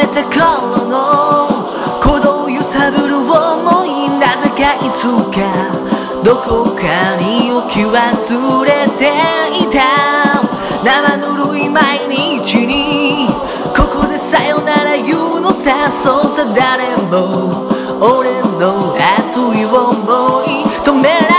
た頃の鼓動を揺さぶる想い、なぜかいつかどこかに置き忘れていた。生ぬるい毎日にここでさよなら言うのさ。そうさ誰も俺の熱い想い止められない。